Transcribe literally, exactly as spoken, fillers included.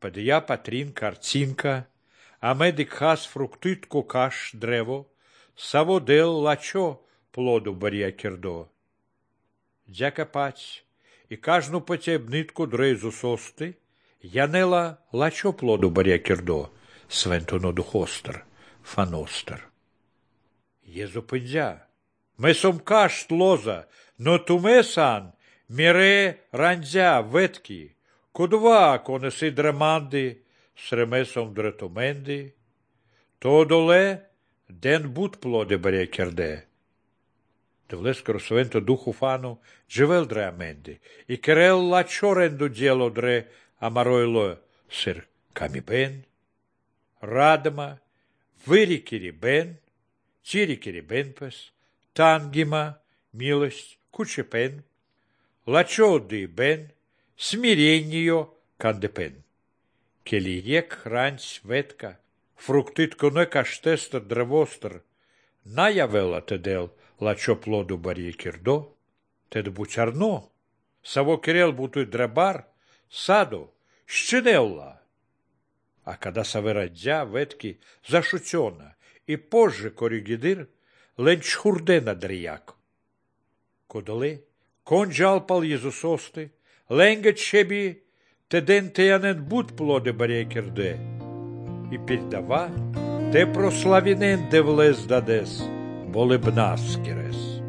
Падия патрин картинка, а медик хас фруктитко каш древо, саво дел лачо плоду бария кирдо. Дяка паць, и кажну потебнитку дрейзу состы, янела лачо плоду бария кирдо, свентоно духостер, фаностер. Езу пындя, ме сом кашт лоза, но тумесан, мире рандзя ветки, кудва конеси дреманди, сремесом дретоменди, то доле ден бут плоде бария кирде. Devleskero svento duhu fanu dževel dre amendi, i kerel la čorendu djelo dre amaroilo sir kami ben, radma, vyrikiri ben, cirikiri benpes, tangima, милость, кучепен, лачоди бен, смиренье кандепен. Кели рек хранць ветка, фруктитко не каштестер древостер, наявела тедел, лачо плоду бария кирдо, тед бучарно, саво кирел бутуй дребар, садо, щенелла. А когда саверадзя ветки зашутена, и позже коригидир, ленч хурдена дрияк. Кодоле, конджал пал езусосты, ленга чеби, теден теянен бут плоде бария кирде, и передава, те прославинен девлез дадес, Болебнаскерес.